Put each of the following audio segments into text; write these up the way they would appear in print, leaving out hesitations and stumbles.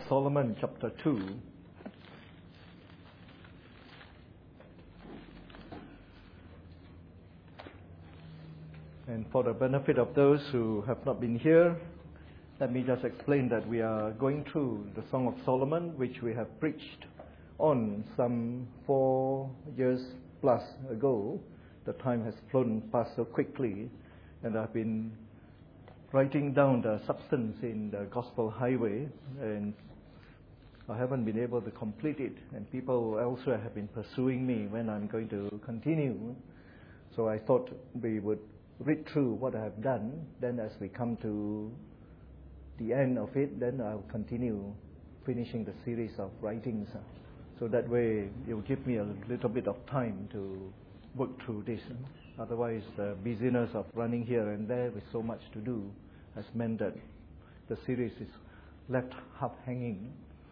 Solomon, chapter 2. And for the benefit of those who have not been here, let me just explain that we are going through the Song of Solomon, which we have preached on some 4 years plus ago. The time has flown past so quickly, and I've been writing down the substance in the Gospel Highway, and I haven't been able to complete it, and people elsewhere have been pursuing me when I'm going to continue. So I thought we would read through what I have done, then as we come to the end of it, then I'll continue finishing the series of writings. So that way it will give me a little bit of time to work through this. Otherwise, the busyness of running here and there with so much to do has meant that the series is left half hanging.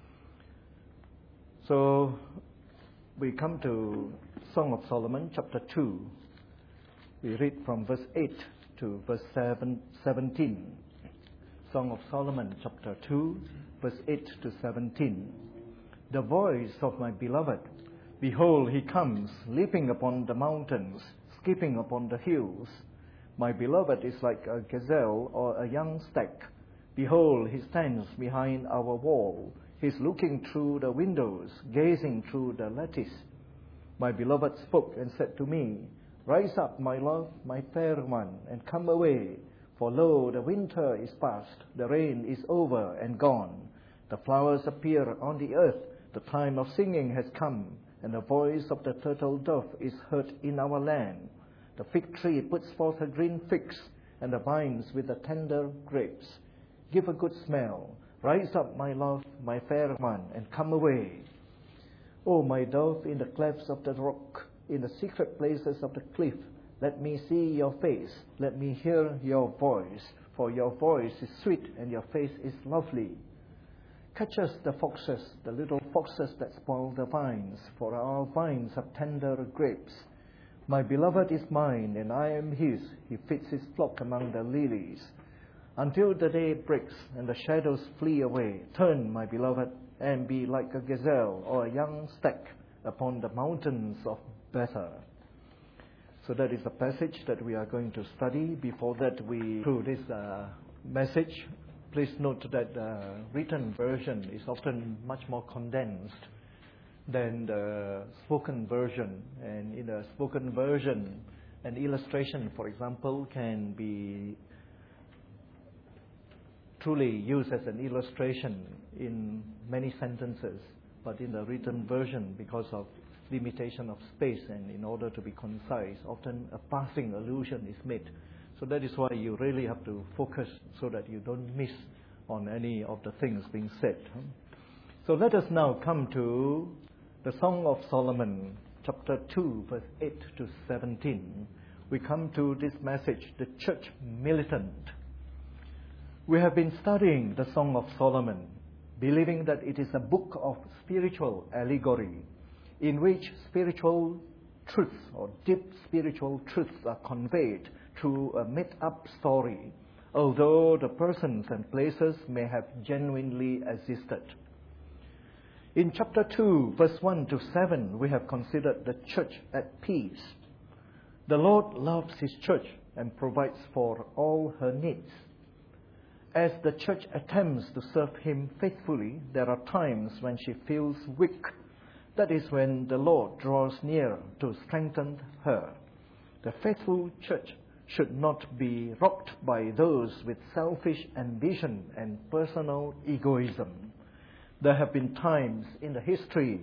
So we come to Song of Solomon, chapter 2. We read from verse 8 to verse 17. Song of Solomon, chapter 2, verse 8 to 17. The voice of my beloved, behold, he comes, leaping upon the mountains, skipping upon the hills. My beloved is like a gazelle or a young stag. Behold, he stands behind our wall. He's looking through the windows, gazing through the lattice. My beloved spoke and said to me, Rise up, my love, my fair one, and come away. For lo, the winter is past, the rain is over and gone. The flowers appear on the earth, the time of singing has come, and the voice of the turtle dove is heard in our land. The fig tree puts forth her green figs, and the vines with the tender grapes. Give a good smell. Rise up, my love, my fair one, and come away. O my dove, in the clefts of the rock, in the secret places of the cliff, let me see your face, let me hear your voice, for your voice is sweet and your face is lovely. Catch us the foxes, the little foxes that spoil the vines, for our vines have tender grapes. My beloved is mine, and I am his. He feeds his flock among the lilies. Until the day breaks and the shadows flee away, turn, my beloved, and be like a gazelle or a young stag upon the mountains of Bether. So that is the passage that we are going to study. Before that, through this message, please note that the written version is often much more condensed than the spoken version. And in the spoken version, an illustration, for example, can be truly used as an illustration in many sentences. But in the written version, because of limitation of space and in order to be concise, often a passing allusion is made. So that is why you really have to focus so that you don't miss on any of the things being said. So let us now come to the Song of Solomon, chapter 2, verse 8 to 17. We come to this message, the church militant. We have been studying the Song of Solomon, believing that it is a book of spiritual allegory, in which spiritual truths or deep spiritual truths are conveyed through a made-up story, although the persons and places may have genuinely existed. In chapter 2, verse 1 to 7, we have considered the church at peace. The Lord loves His church and provides for all her needs. As the church attempts to serve Him faithfully, there are times when she feels weak. That is when the Lord draws near to strengthen her. The faithful church should not be rocked by those with selfish ambition and personal egoism. There have been times in the history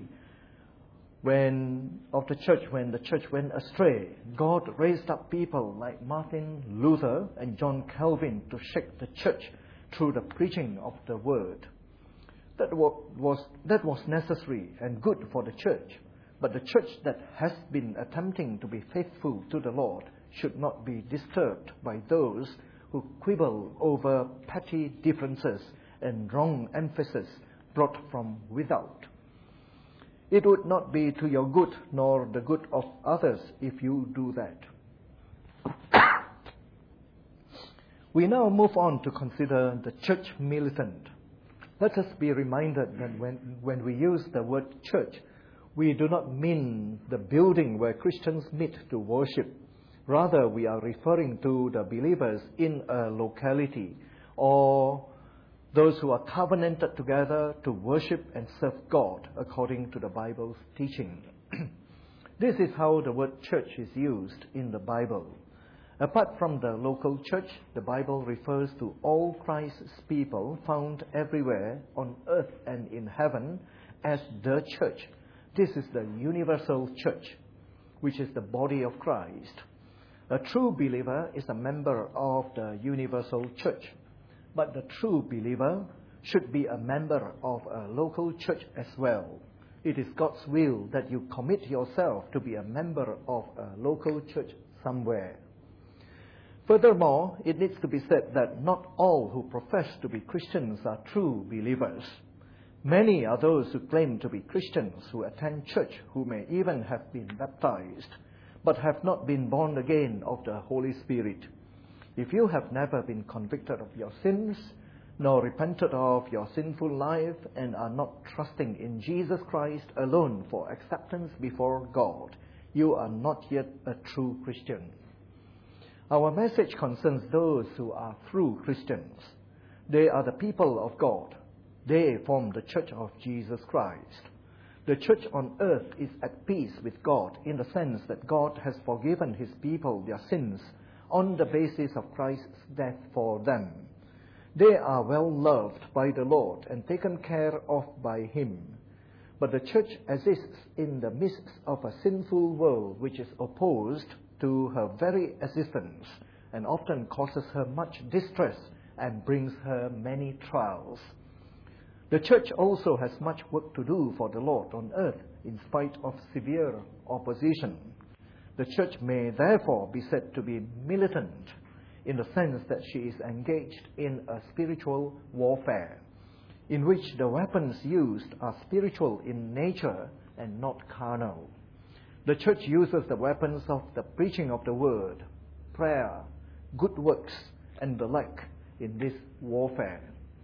when the church went astray. God raised up people like Martin Luther and John Calvin to shake the church through the preaching of the word. That was necessary and good for the church. But the church that has been attempting to be faithful to the Lord should not be disturbed by those who quibble over petty differences and wrong emphasis brought from without. It would not be to your good nor the good of others if you do that. We now move on to consider the church militant. Let us be reminded that when we use the word church, we do not mean the building where Christians meet to worship. Rather, we are referring to the believers in a locality, or those who are covenanted together to worship and serve God according to the Bible's teaching. This is how the word church is used in the Bible. Apart from the local church, the Bible refers to all Christ's people found everywhere on earth and in heaven as the church. This is the universal church, which is the body of Christ. A true believer is a member of the universal church, but the true believer should be a member of a local church as well. It is God's will that you commit yourself to be a member of a local church somewhere. Furthermore, it needs to be said that not all who profess to be Christians are true believers. Many are those who claim to be Christians, who attend church, who may even have been baptized, but have not been born again of the Holy Spirit. If you have never been convicted of your sins, nor repented of your sinful life, and are not trusting in Jesus Christ alone for acceptance before God, you are not yet a true Christian. Our message concerns those who are true Christians. They are the people of God. They form the church of Jesus Christ. The church on earth is at peace with God in the sense that God has forgiven His people their sins on the basis of Christ's death for them. They are well loved by the Lord and taken care of by Him. But the church exists in the midst of a sinful world which is opposed to her very existence and often causes her much distress and brings her many trials. The church also has much work to do for the Lord on earth in spite of severe opposition. The church may therefore be said to be militant in the sense that she is engaged in a spiritual warfare, in which the weapons used are spiritual in nature and not carnal. The church uses the weapons of the preaching of the word, prayer, good works, and the like in this warfare.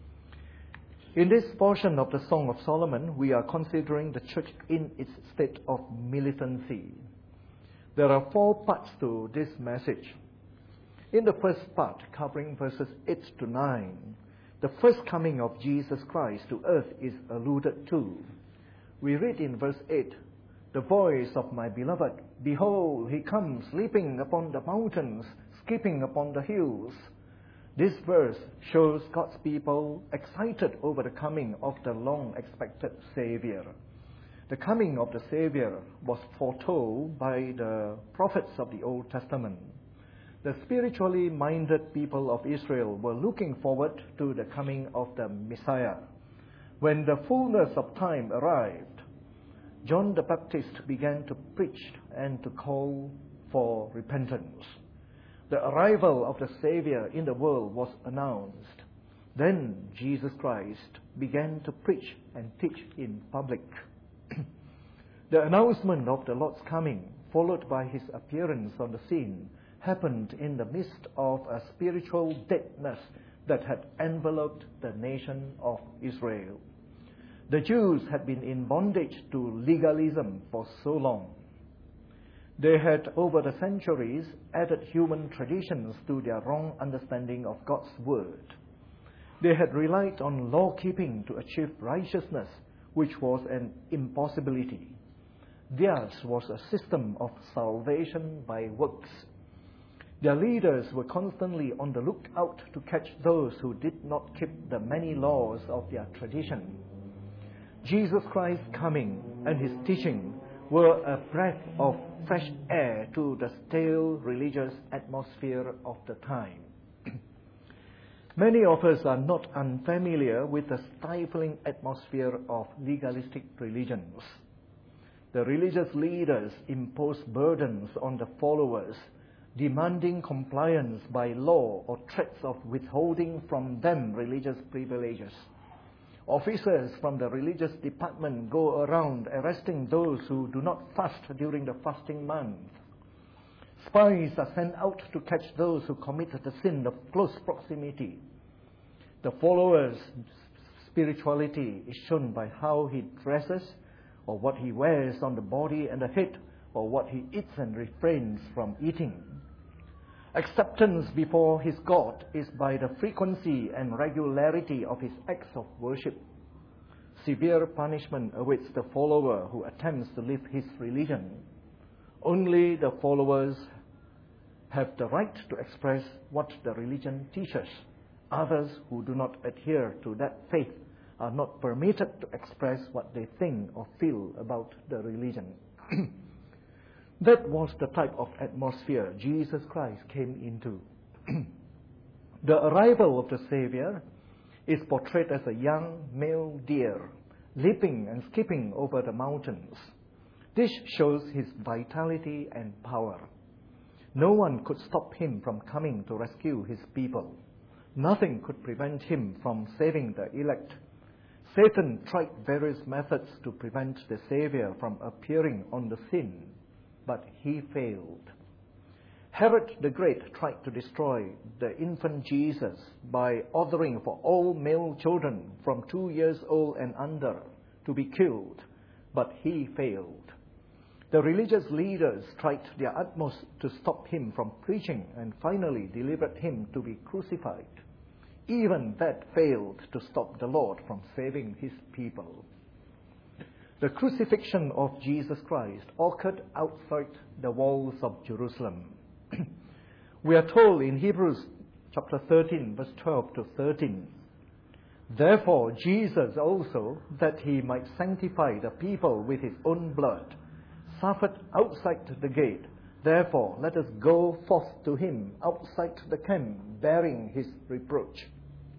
In this portion of the Song of Solomon, we are considering the church in its state of militancy. There are 4 parts to this message. In the first part, covering verses 8 to 9, the first coming of Jesus Christ to earth is alluded to. We read in verse 8, "The voice of my beloved, behold, he comes leaping upon the mountains, skipping upon the hills." This verse shows God's people excited over the coming of the long-expected Savior. The coming of the Savior was foretold by the prophets of the Old Testament. The spiritually minded people of Israel were looking forward to the coming of the Messiah. When the fullness of time arrived, John the Baptist began to preach and to call for repentance. The arrival of the Savior in the world was announced. Then Jesus Christ began to preach and teach in public. The announcement of the Lord's coming, followed by His appearance on the scene, happened in the midst of a spiritual deadness that had enveloped the nation of Israel. The Jews had been in bondage to legalism for so long. They had, over the centuries, added human traditions to their wrong understanding of God's Word. They had relied on law-keeping to achieve righteousness, which was an impossibility. Theirs was a system of salvation by works. Their leaders were constantly on the lookout to catch those who did not keep the many laws of their tradition. Jesus Christ's coming and His teaching were a breath of fresh air to the stale religious atmosphere of the time. Many of us are not unfamiliar with the stifling atmosphere of legalistic religions. The religious leaders impose burdens on the followers, demanding compliance by law or threats of withholding from them religious privileges. Officers from the religious department go around arresting those who do not fast during the fasting month. Spies are sent out to catch those who commit the sin of close proximity. The followers spirituality is shown by how he dresses, or what he wears on the body and the head, or what he eats and refrains from eating. Acceptance before his God is by the frequency and regularity of his acts of worship. Severe punishment awaits the follower who attempts to live his religion. Only the followers have the right to express what the religion teaches. Others who do not adhere to that faith are not permitted to express what they think or feel about the religion. That was the type of atmosphere Jesus Christ came into. The arrival of the Savior is portrayed as a young male deer, leaping and skipping over the mountains. This shows his vitality and power. No one could stop him from coming to rescue his people. Nothing could prevent him from saving the elect. Satan tried various methods to prevent the Savior from appearing on the scene, but he failed. Herod the Great tried to destroy the infant Jesus by ordering for all male children from 2 years old and under to be killed, but he failed. The religious leaders tried their utmost to stop him from preaching and finally delivered him to be crucified. Even that failed to stop the Lord from saving his people. The crucifixion of Jesus Christ occurred outside the walls of Jerusalem. We are told in Hebrews chapter 13, verse 12 to 13, "Therefore Jesus also, that he might sanctify the people with his own blood, suffered outside the gate. Therefore let us go forth to him outside the camp, bearing his reproach."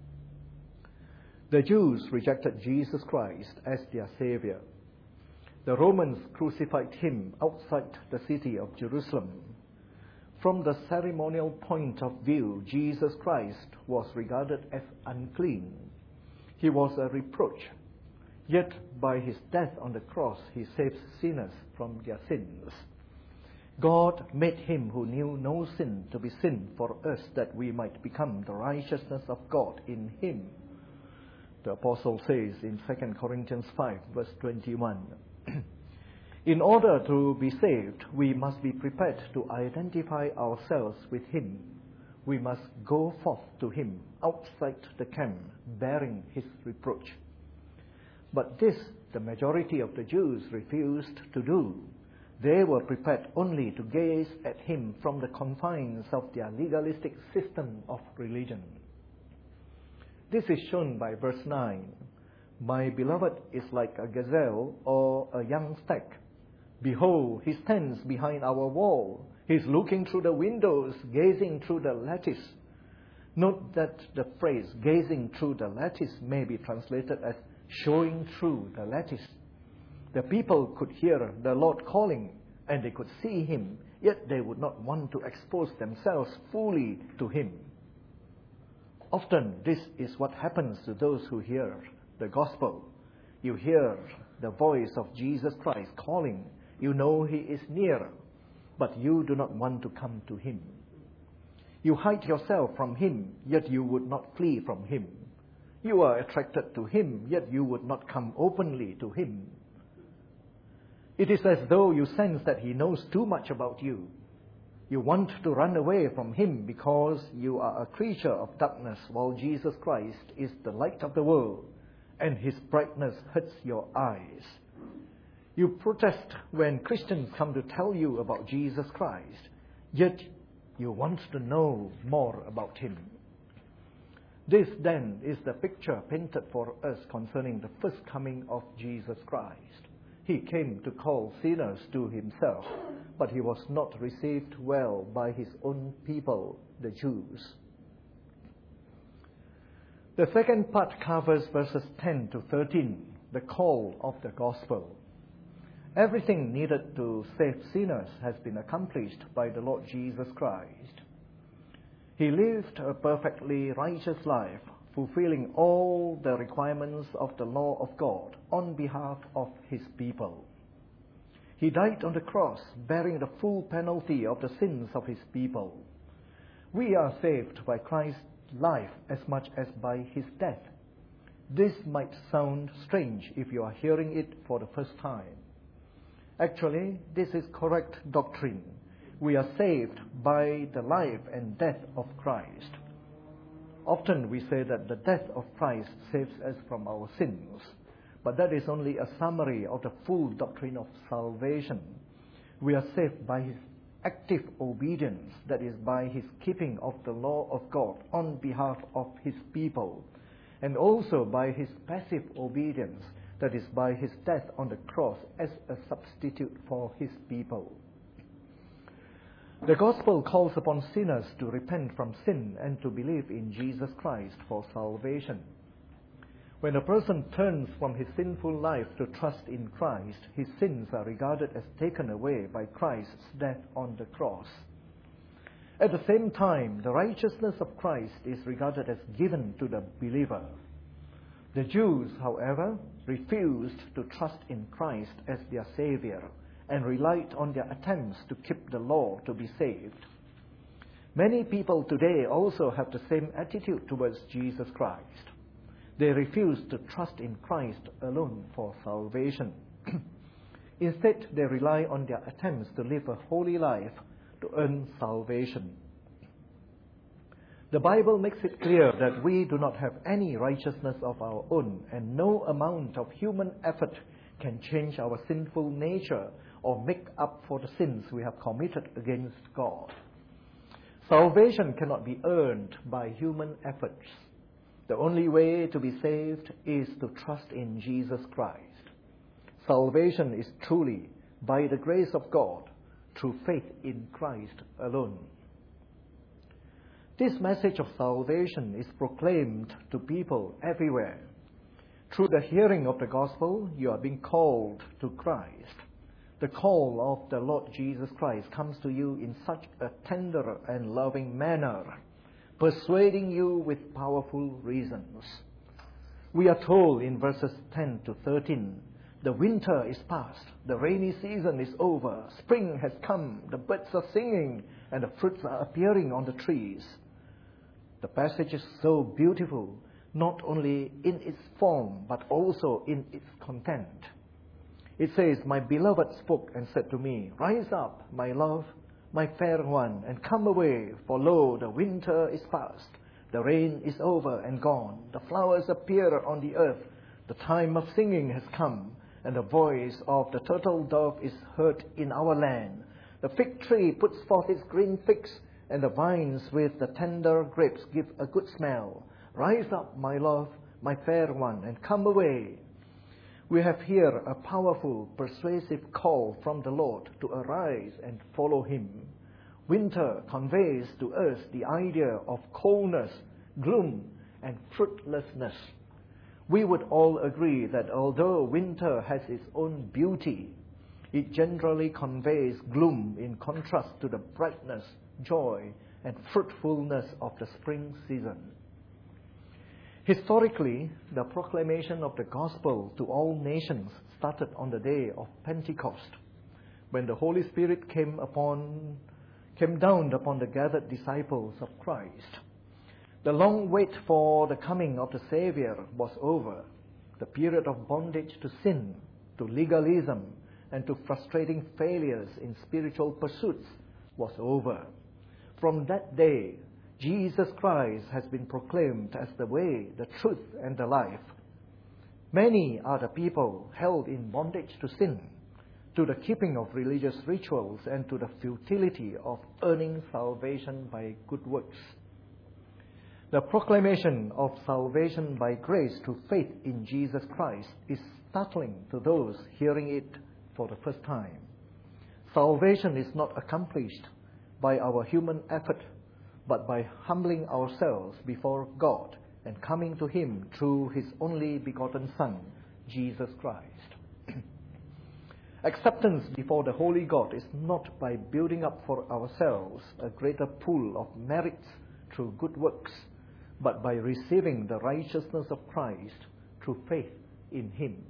The Jews rejected Jesus Christ as their Savior. The Romans crucified him outside the city of Jerusalem. From the ceremonial point of view, Jesus Christ was regarded as unclean. He was a reproach. Yet by his death on the cross, he saves sinners from their sins. God made him who knew no sin to be sin for us, that we might become the righteousness of God in him. The apostle says in 2 Corinthians 5, verse 21, "In order to be saved, we must be prepared to identify ourselves with him. We must go forth to him outside the camp, bearing his reproach." But this, the majority of the Jews refused to do. They were prepared only to gaze at him from the confines of their legalistic system of religion. This is shown by verse 9. "My beloved is like a gazelle or a young stag. Behold, he stands behind our wall. He is looking through the windows, gazing through the lattice." Note that the phrase "gazing through the lattice" may be translated as "showing through the lattice." The people could hear the Lord calling, and they could see him, yet they would not want to expose themselves fully to him. Often this is what happens to those who hear the gospel. You hear the voice of Jesus Christ calling. You know he is near, but you do not want to come to him. You hide yourself from him, yet you would not flee from him. You are attracted to him, yet you would not come openly to him. It is as though you sense that he knows too much about you. You want to run away from him because you are a creature of darkness, while Jesus Christ is the light of the world, and his brightness hurts your eyes. You protest when Christians come to tell you about Jesus Christ, yet you want to know more about him. This then is the picture painted for us concerning the first coming of Jesus Christ. He came to call sinners to himself, but he was not received well by his own people, the Jews. The second part covers verses 10 to 13, the call of the gospel. Everything needed to save sinners has been accomplished by the Lord Jesus Christ. He lived a perfectly righteous life, fulfilling all the requirements of the law of God on behalf of his people. He died on the cross, bearing the full penalty of the sins of his people. We are saved by Christ's life as much as by his death. This might sound strange if you are hearing it for the first time. Actually, this is correct doctrine. We are saved by the life and death of Christ. Often we say that the death of Christ saves us from our sins, but that is only a summary of the full doctrine of salvation. We are saved by His active obedience, that is, by His keeping of the law of God on behalf of His people, and also by His passive obedience, that is, by His death on the cross as a substitute for His people. The gospel calls upon sinners to repent from sin and to believe in Jesus Christ for salvation. When a person turns from his sinful life to trust in Christ, his sins are regarded as taken away by Christ's death on the cross. At the same time, the righteousness of Christ is regarded as given to the believer. The Jews, however, refused to trust in Christ as their Savior and relied on their attempts to keep the law to be saved. Many people today also have the same attitude towards Jesus Christ. They refuse to trust in Christ alone for salvation. Instead, they rely on their attempts to live a holy life to earn salvation. The Bible makes it clear that we do not have any righteousness of our own, and no amount of human effort can change our sinful nature or make up for the sins we have committed against God. Salvation cannot be earned by human efforts. The only way to be saved is to trust in Jesus Christ. Salvation is truly by the grace of God through faith in Christ alone. This message of salvation is proclaimed to people everywhere. Through the hearing of the gospel, you are being called to Christ. The call of the Lord Jesus Christ comes to you in such a tender and loving manner, persuading you with powerful reasons. We are told in verses 10 to 13, the winter is past, the rainy season is over, spring has come, the birds are singing, and the fruits are appearing on the trees. The passage is so beautiful, not only in its form, but also in its content. It says, "My beloved spoke and said to me, 'Rise up, my love, my fair one, and come away, for lo, the winter is past, the rain is over and gone, the flowers appear on the earth, the time of singing has come, and the voice of the turtle dove is heard in our land. The fig tree puts forth its green figs, and the vines with the tender grapes give a good smell. Rise up, my love, my fair one, and come away.'" We have here a powerful, persuasive call from the Lord to arise and follow Him. Winter conveys to us the idea of coldness, gloom, and fruitlessness. We would all agree that although winter has its own beauty, it generally conveys gloom in contrast to the brightness, joy, and fruitfulness of the spring season. Historically, the proclamation of the gospel to all nations started on the day of Pentecost, when the Holy Spirit came down upon the gathered disciples of Christ. The long wait for the coming of the Savior was over. The period of bondage to sin, to legalism, and to frustrating failures in spiritual pursuits was over. From that day, Jesus Christ has been proclaimed as the way, the truth, and the life. Many are the people held in bondage to sin, to the keeping of religious rituals, and to the futility of earning salvation by good works. The proclamation of salvation by grace through faith in Jesus Christ is startling to those hearing it for the first time. Salvation is not accomplished by our human effort, but by humbling ourselves before God and coming to Him through His only begotten Son, Jesus Christ. Acceptance before the Holy God is not by building up for ourselves a greater pool of merits through good works, but by receiving the righteousness of Christ through faith in Him.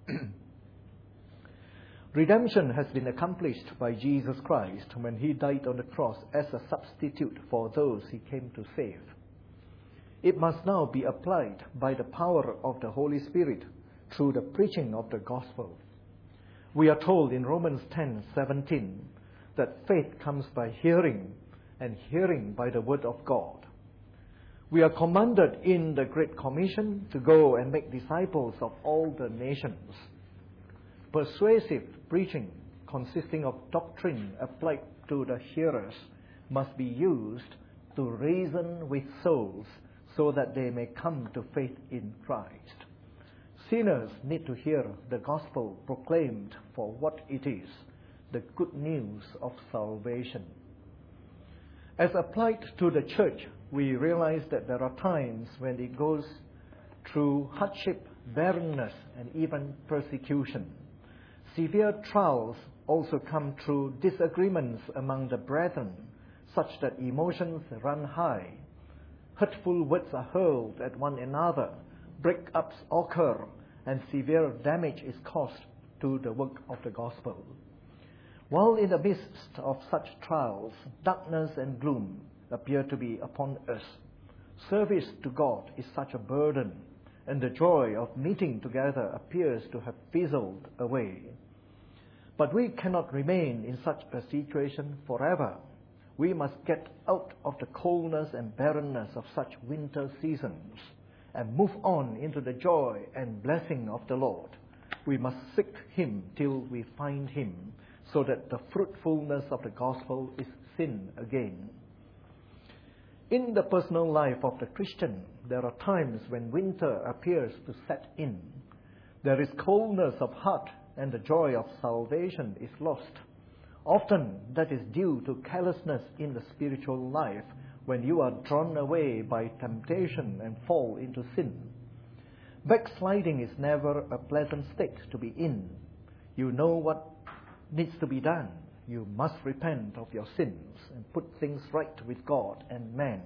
Redemption has been accomplished by Jesus Christ when He died on the cross as a substitute for those He came to save. It must now be applied by the power of the Holy Spirit through the preaching of the gospel. We are told in Romans 10:17 that faith comes by hearing, and hearing by the word of God. We are commanded in the Great Commission to go and make disciples of all the nations. Persuasive preaching, consisting of doctrine applied to the hearers, must be used to reason with souls so that they may come to faith in Christ. Sinners need to hear the gospel proclaimed for what it is, the good news of salvation. As applied to the church, we realize that there are times when it goes through hardship, barrenness, and even persecution. Severe trials also come through disagreements among the brethren, such that emotions run high. Hurtful words are hurled at one another, breakups occur, and severe damage is caused to the work of the gospel. While in the midst of such trials, darkness and gloom appear to be upon us. Service to God is such a burden, and the joy of meeting together appears to have fizzled away. But we cannot remain in such a situation forever. We must get out of the coldness and barrenness of such winter seasons and move on into the joy and blessing of the Lord. We must seek Him till we find Him, so that the fruitfulness of the gospel is seen again. In the personal life of the Christian, there are times when winter appears to set in. There is coldness of heart, and the joy of salvation is lost. Often that is due to carelessness in the spiritual life, when you are drawn away by temptation and fall into sin. Backsliding is never a pleasant state to be in. You know what needs to be done. You must repent of your sins and put things right with God and man.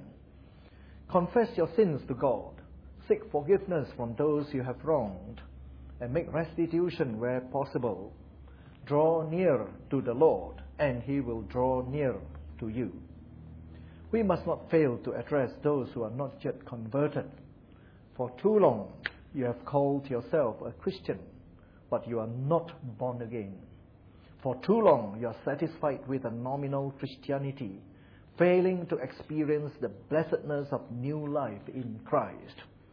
Confess your sins to God. Seek forgiveness from those you have wronged, and make restitution where possible. Draw near to the Lord, and He will draw near to you. We must not fail to address those who are not yet converted. For too long, you have called yourself a Christian, but you are not born again. For too long, you are satisfied with a nominal Christianity, failing to experience the blessedness of new life in Christ.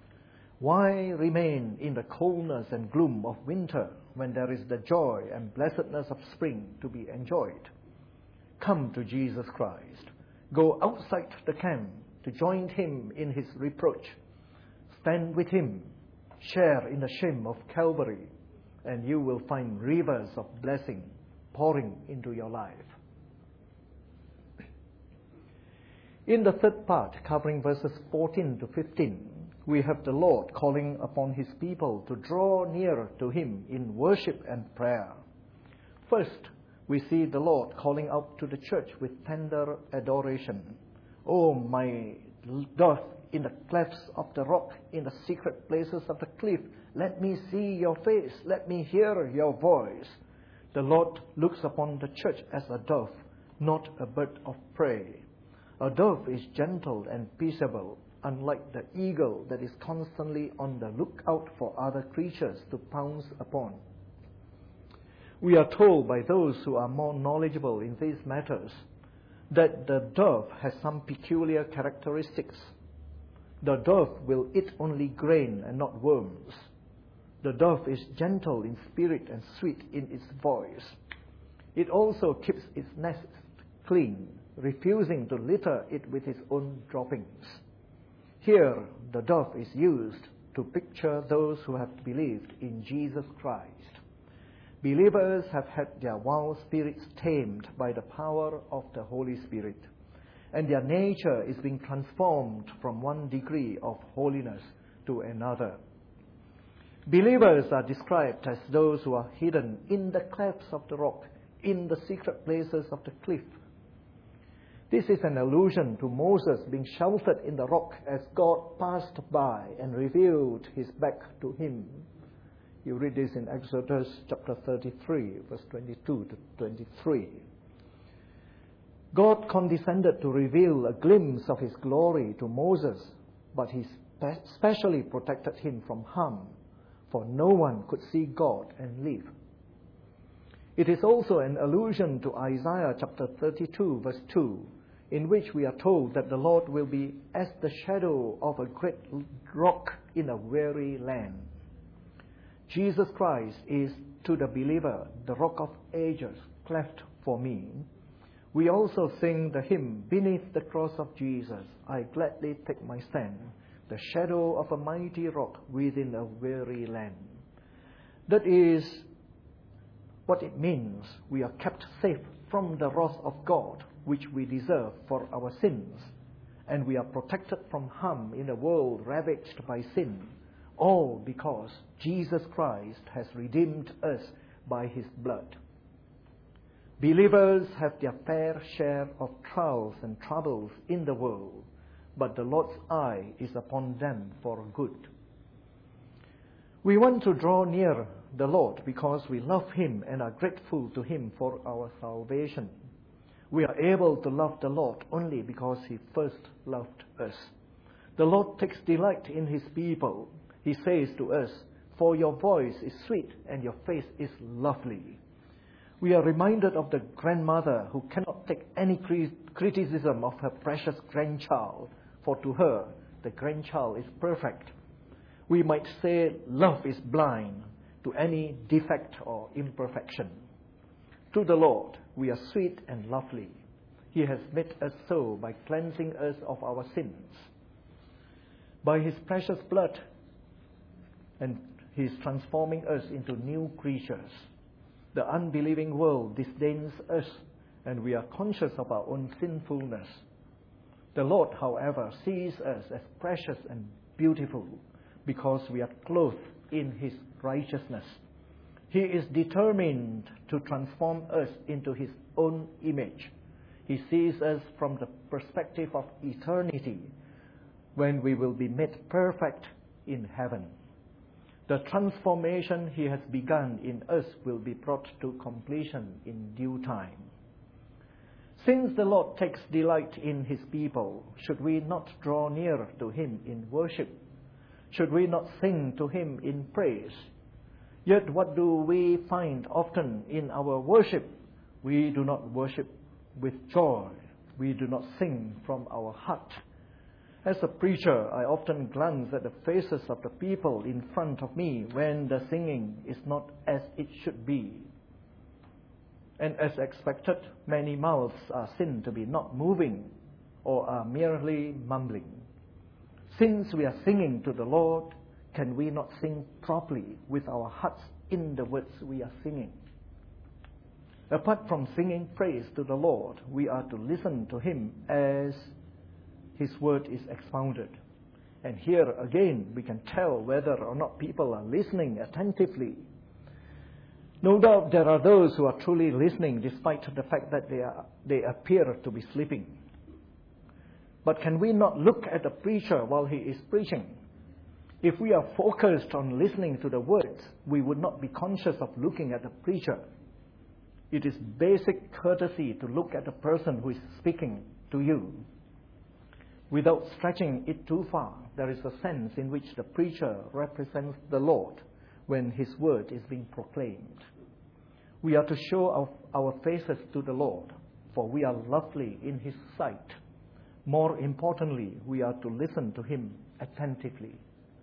Why remain in the coldness and gloom of winter when there is the joy and blessedness of spring to be enjoyed? Come to Jesus Christ. Go outside the camp to join Him in His reproach. Stand with Him. Share in the shame of Calvary, and you will find rivers of blessing pouring into your life. In the third part, covering verses 14 to 15, we have the Lord calling upon His people to draw near to Him in worship and prayer. First, we see the Lord calling out to the church with tender adoration. "Oh, my dove in the clefts of the rock, in the secret places of the cliff, let me see your face, let me hear your voice." The Lord looks upon the church as a dove, not a bird of prey. A dove is gentle and peaceable, unlike the eagle that is constantly on the lookout for other creatures to pounce upon. We are told by those who are more knowledgeable in these matters that the dove has some peculiar characteristics. The dove will eat only grain and not worms. The dove is gentle in spirit and sweet in its voice. It also keeps its nest clean, refusing to litter it with its own droppings. Here, the dove is used to picture those who have believed in Jesus Christ. Believers have had their wild spirits tamed by the power of the Holy Spirit, and their nature is being transformed from one degree of holiness to another. Believers are described as those who are hidden in the clefts of the rock, in the secret places of the cliff. This is an allusion to Moses being sheltered in the rock as God passed by and revealed His back to him. You read this in Exodus chapter 33, verse 22 to 23. God condescended to reveal a glimpse of His glory to Moses but he specially protected him from harm, for no one could see God and live. It is also an allusion to Isaiah chapter 32, verse 2, in which we are told that the Lord will be as the shadow of a great rock in a weary land. Jesus Christ is, to the believer, the rock of ages cleft for me. We also sing the hymn, Beneath the Cross of Jesus, I gladly take my stand, the shadow of a mighty rock within a weary land. That is what it means. We are kept safe from the wrath of God, which we deserve for our sins, and we are protected from harm in a world ravaged by sin, all because Jesus Christ has redeemed us by his blood. Believers have their fair share of trials and troubles in the world, but the Lord's eye is upon them for good. We want to draw near the Lord because we love him and are grateful to him for our salvation. We are able to love the Lord only because he first loved us. The Lord takes delight in his people. He says to us, "For your voice is sweet and your face is lovely." We are reminded of the grandmother who cannot take any criticism of her precious grandchild, for to her, the grandchild is perfect. We might say love is blind to any defect or imperfection. To the Lord, we are sweet and lovely. He has made us so by cleansing us of our sins. By his precious blood, and he is transforming us into new creatures. The unbelieving world disdains us, and we are conscious of our own sinfulness. The Lord, however, sees us as precious and beautiful because we are clothed in his righteousness. He is determined to transform us into his own image. He sees us from the perspective of eternity, when we will be made perfect in heaven. The transformation he has begun in us will be brought to completion in due time. Since the Lord takes delight in his people, should we not draw near to him in worship? Should we not sing to him in praise? Yet what do we find often in our worship? We do not worship with joy. We do not sing from our heart. As a preacher, I often glance at the faces of the people in front of me when the singing is not as it should be. And as expected, many mouths are seen to be not moving or are merely mumbling. Since we are singing to the Lord, can we not sing properly with our hearts in the words we are singing? Apart from singing praise to the Lord, we are to listen to him as his word is expounded. And here again, we can tell whether or not people are listening attentively. No doubt there are those who are truly listening despite the fact that they appear to be sleeping. But can we not look at the preacher while he is preaching? If we are focused on listening to the words, we would not be conscious of looking at the preacher. It is basic courtesy to look at the person who is speaking to you. Without stretching it too far, there is a sense in which the preacher represents the Lord when his word is being proclaimed. We are to show our faces to the Lord, for we are lovely in his sight. More importantly, we are to listen to him attentively.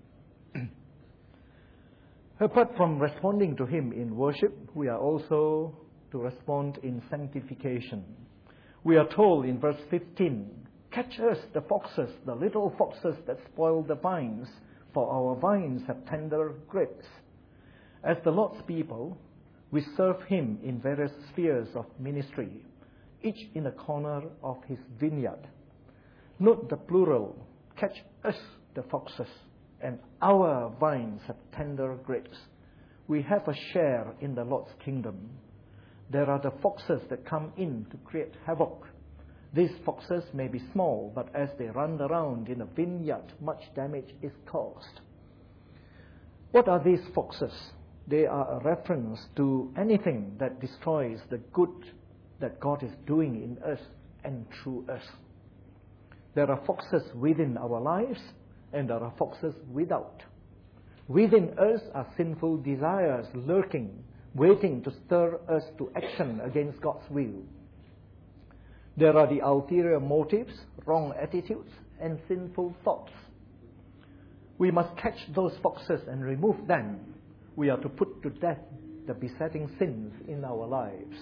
Apart from responding to him in worship, we are also to respond in sanctification. We are told in verse 15, "Catch us, the foxes, the little foxes that spoil the vines, for our vines have tender grapes." As the Lord's people, we serve him in various spheres of ministry, each in a corner of his vineyard. Note the plural, "catch us, the foxes, and our vines have tender grapes." We have a share in the Lord's kingdom. There are the foxes that come in to create havoc. These foxes may be small, but as they run around in a vineyard, much damage is caused. What are these foxes? They are a reference to anything that destroys the good that God is doing in us and through us. There are foxes within our lives, and there are foxes without. Within us are sinful desires lurking, waiting to stir us to action against God's will. There are the ulterior motives, wrong attitudes, and sinful thoughts. We must catch those foxes and remove them. We are to put to death the besetting sins in our lives.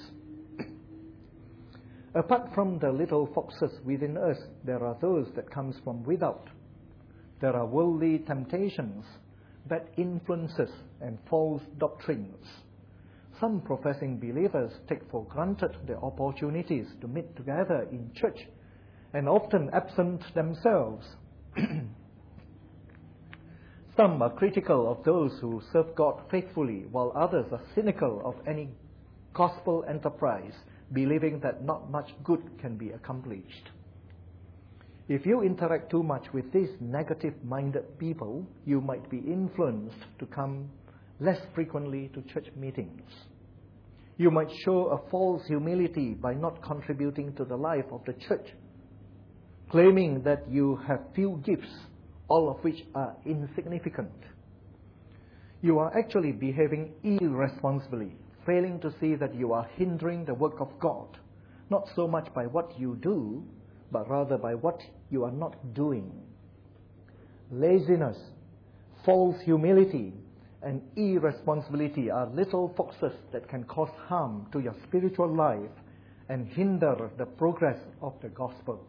Apart from the little foxes within us, there are those that comes from without. There are worldly temptations, bad influences, and false doctrines. Some professing believers take for granted the opportunities to meet together in church and often absent themselves. Some are critical of those who serve God faithfully, while others are cynical of any gospel enterprise, believing that not much good can be accomplished. If you interact too much with these negative-minded people, you might be influenced to come less frequently to church meetings. You might show a false humility by not contributing to the life of the church, claiming that you have few gifts, all of which are insignificant. You are actually behaving irresponsibly, failing to see that you are hindering the work of God, not so much by what you do, but rather by what you are not doing. Laziness, false humility, and irresponsibility are little foxes that can cause harm to your spiritual life and hinder the progress of the gospel.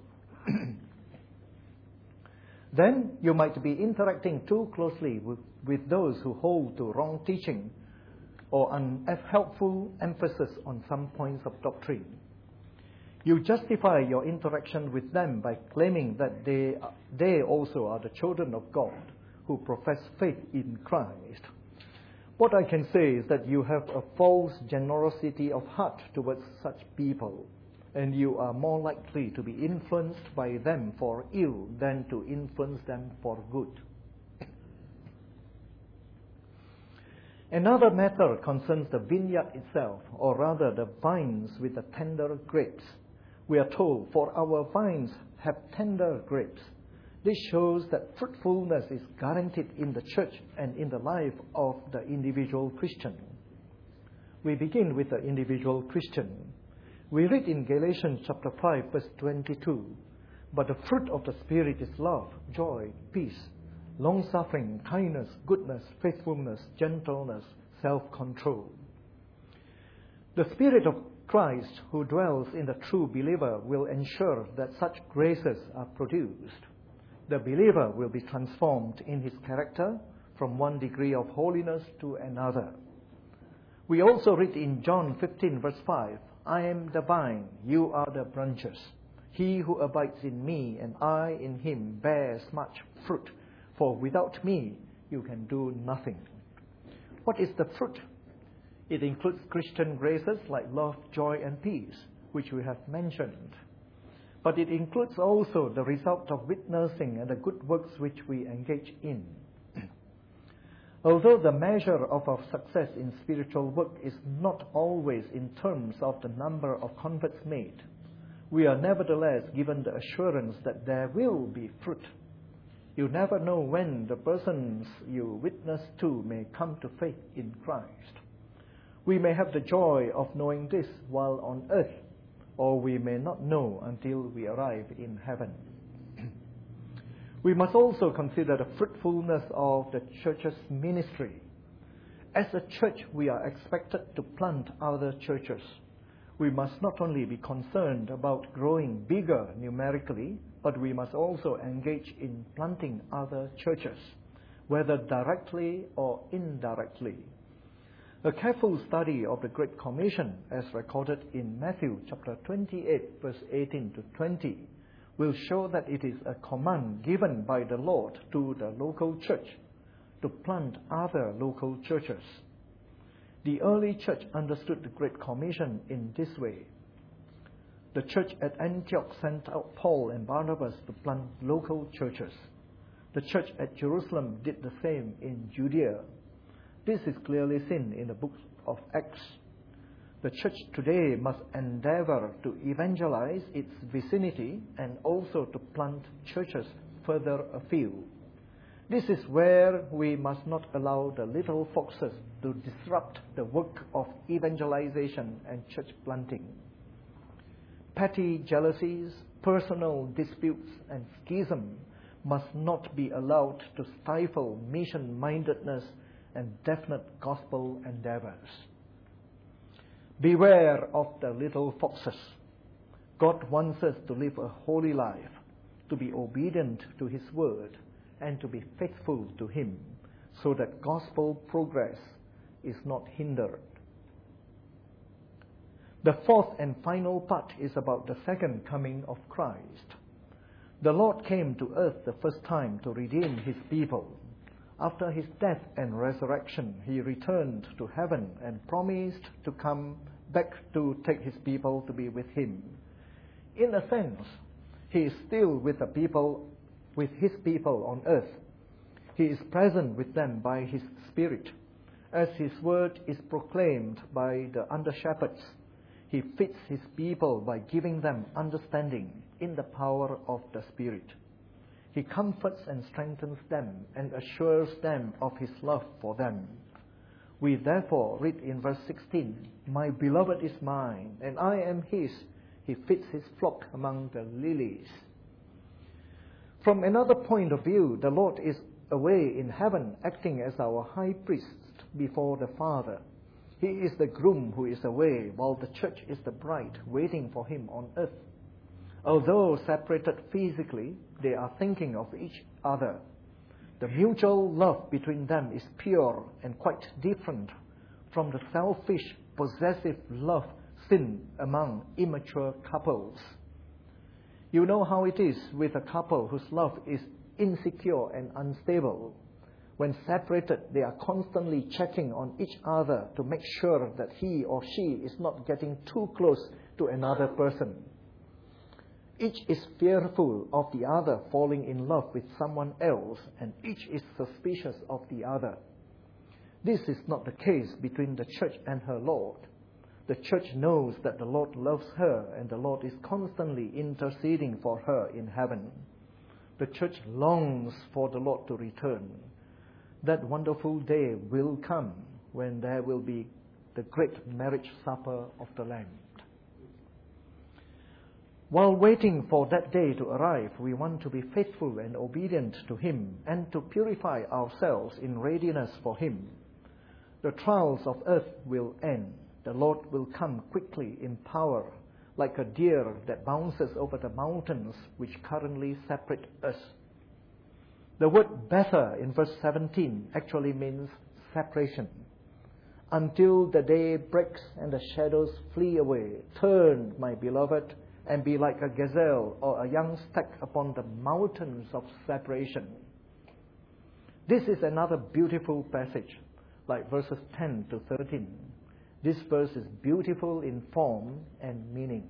Then you might be interacting too closely with those who hold to wrong teaching or unhelpful emphasis on some points of doctrine. You justify your interaction with them by claiming that they also are the children of God who profess faith in Christ. What I can say is that you have a false generosity of heart towards such people, and you are more likely to be influenced by them for ill than to influence them for good. Another matter concerns the vineyard itself, or rather the vines with the tender grapes. We are told, "For our vines have tender grapes." This shows that fruitfulness is guaranteed in the church and in the life of the individual Christian. We begin with the individual Christian. We read in Galatians chapter 5, verse 22, "But the fruit of the Spirit is love, joy, peace, long-suffering, kindness, goodness, faithfulness, gentleness, self-control." The Spirit of Christ who dwells in the true believer will ensure that such graces are produced. The believer will be transformed in his character from one degree of holiness to another. We also read in John 15, verse 5, "I am the vine, you are the branches. He who abides in me and I in him bears much fruit, for without me you can do nothing." What is the fruit? It includes Christian graces like love, joy, and peace, which we have mentioned. But it includes also the result of witnessing and the good works which we engage in. Although the measure of our success in spiritual work is not always in terms of the number of converts made, we are nevertheless given the assurance that there will be fruit. You never know when the persons you witness to may come to faith in Christ. We may have the joy of knowing this while on earth, or we may not know until we arrive in heaven. We must also consider the fruitfulness of the church's ministry. As a church, we are expected to plant other churches. We must not only be concerned about growing bigger numerically, but we must also engage in planting other churches, whether directly or indirectly. A careful study of the Great Commission, as recorded in Matthew chapter 28, verse 18 to 20, will show that it is a command given by the Lord to the local church to plant other local churches. The early church understood the Great Commission in this way. The church at Antioch sent out Paul and Barnabas to plant local churches. The church at Jerusalem did the same in Judea. This is clearly seen in the book of Acts. The church today must endeavor to evangelize its vicinity and also to plant churches further afield. This is where we must not allow the little foxes to disrupt the work of evangelization and church planting. Petty jealousies, personal disputes, and schism must not be allowed to stifle mission-mindedness and definite gospel endeavors. Beware of the little foxes. God wants us to live a holy life, to be obedient to His word, and to be faithful to Him, so that gospel progress is not hindered. The fourth and final part is about the second coming of Christ. The Lord came to earth the first time to redeem His people. After His death and resurrection, He returned to heaven and promised to come back to take His people to be with Him. In a sense, He is still with His people on earth. He is present with them by His Spirit. As His word is proclaimed by the under-shepherds, He feeds His people by giving them understanding in the power of the Spirit. He comforts and strengthens them and assures them of His love for them. We therefore read in verse 16, "My beloved is mine, and I am His. He feeds His flock among the lilies." From another point of view, the Lord is away in heaven, acting as our high priest before the Father. He is the groom who is away, while the church is the bride waiting for Him on earth. Although separated physically, they are thinking of each other. The mutual love between them is pure and quite different from the selfish, possessive love seen among immature couples. You know how it is with a couple whose love is insecure and unstable. When separated, they are constantly checking on each other to make sure that he or she is not getting too close to another person. Each is fearful of the other falling in love with someone else, and each is suspicious of the other. This is not the case between the church and her Lord. The church knows that the Lord loves her, and the Lord is constantly interceding for her in heaven. The church longs for the Lord to return. That wonderful day will come when there will be the great marriage supper of the Lamb. While waiting for that day to arrive, we want to be faithful and obedient to Him and to purify ourselves in readiness for Him. The trials of earth will end. The Lord will come quickly in power, like a deer that bounces over the mountains which currently separate us. The word better in verse 17 actually means separation. Until the day breaks and the shadows flee away, turn, my beloved, and be like a gazelle or a young stag upon the mountains of separation. This is another beautiful passage, like verses 10 to 13. This verse is beautiful in form and meaning.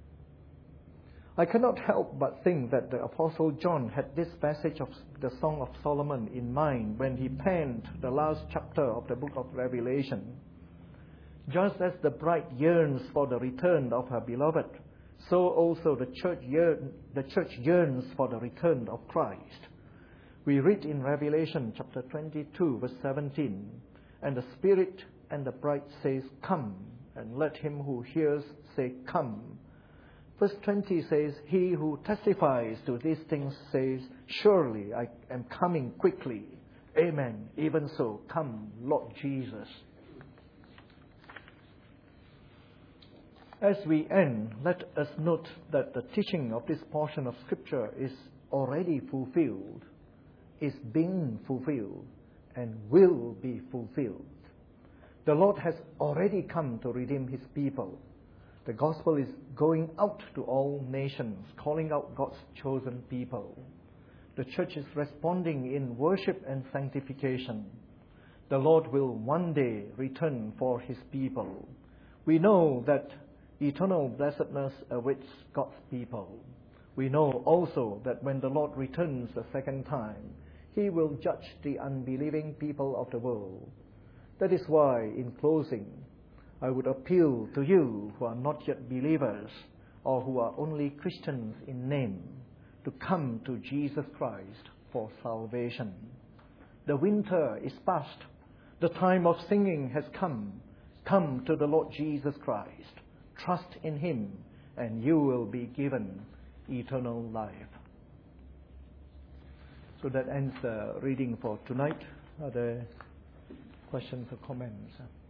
I cannot help but think that the Apostle John had this passage of the Song of Solomon in mind when he penned the last chapter of the book of Revelation. Just as the bride yearns for the return of her beloved, so also the church yearns for the return of Christ. We read in Revelation chapter 22, verse 17, "And the Spirit and the bride says, 'Come,' and let him who hears say, 'Come.' Verse 20 says, 'He who testifies to these things says, surely I am coming quickly. Amen. Even so, come, Lord Jesus.'" As we end, let us note that the teaching of this portion of Scripture is already fulfilled, is being fulfilled, and will be fulfilled. The Lord has already come to redeem His people. The gospel is going out to all nations, calling out God's chosen people. The church is responding in worship and sanctification. The Lord will one day return for His people. We know that eternal blessedness awaits God's people. We know also that when the Lord returns a second time, He will judge the unbelieving people of the world. That is why, in closing, I would appeal to you who are not yet believers or who are only Christians in name to come to Jesus Christ for salvation. The winter is past. The time of singing has come. Come to the Lord Jesus Christ. Trust in Him, and you will be given eternal life. So that ends the reading for tonight. Are there questions or comments?